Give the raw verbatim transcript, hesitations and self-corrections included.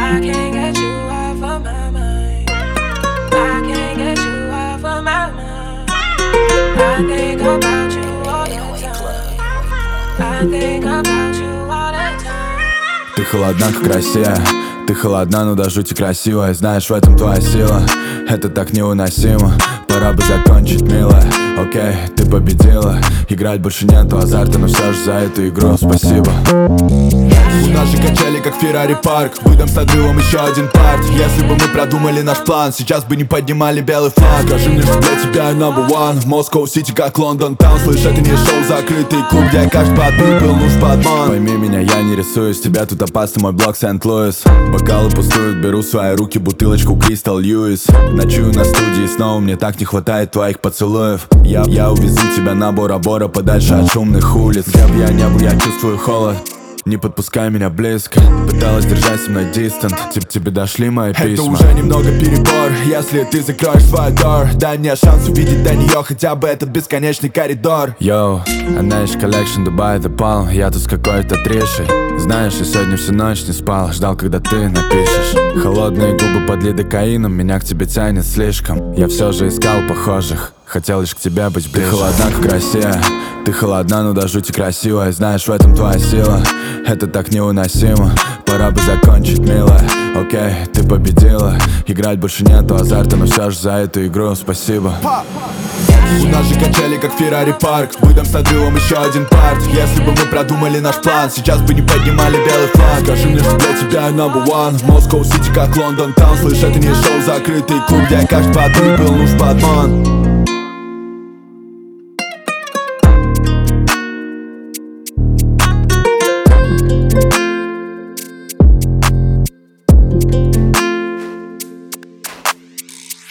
I can't get you off of my mind. I can't get you off of my mind. I think about you all the time. I think about you all the time. Ты холодна, как Россия. Ты холодна, но до жути красивая. Знаешь, в этом твоя сила. Это так невыносимо. Пора бы закончить, милая. Окей, ты победила. Играть больше нету азарта, но все же за эту игру спасибо. У нас же качели, как Феррари парк. Выдам с надрывом еще один парт. Если бы мы продумали наш план, сейчас бы не поднимали белый флаг. Скажи мне, что для тебя number one. В Москва Сити, как Лондон Таун. Слышь, это не шоу, закрытый клуб, где каждый подбил был нужен подман. Пойми меня, я не рисуюсь. Тебя тут опасный мой блог Сент-Луис. Бокалы пустуют, беру в свои руки бутылочку Кристал Льюис. Ночую на студии, снова мне так не хватает твоих поцелуев. Я, я увезу тебя на Бора-Бора, подальше от шумных улиц. Где бы я не был, я чувствую холод. Не подпускай меня близко. Пыталась держать со мной дистант. Тип тебе дошли мои письма. Это уже немного перебор. Если ты закроешь свой дор, дай мне шанс увидеть до нее хотя бы этот бесконечный коридор. Йоу, Анэш коллекшн, Дубай, The Palm. Я тут с какой-то трешей. Знаешь, я сегодня всю ночь не спал. Ждал, когда ты напишешь. Холодные губы под лидокаином. Меня к тебе тянет слишком. Я все же искал похожих. Хотел лишь к тебе быть ближе. Ты холодна, как Россия. Ты холодна, но до жути красивая. Знаешь, в этом твоя сила. Это так невыносимо. Пора бы закончить, милая. Окей, ты победила. Играть больше нету азарта, но все же за эту игру спасибо. У нас же качели, как Феррари парк. Выдам с надрывом еще один парт. Если бы мы продумали наш план, сейчас бы не поднимали белый флаг. Скажи мне, что для тебя number one. В Москва Сити, как Лондон Таун. Слышь, это не шоу, закрытый клуб, где каждый подбил был нужен подман.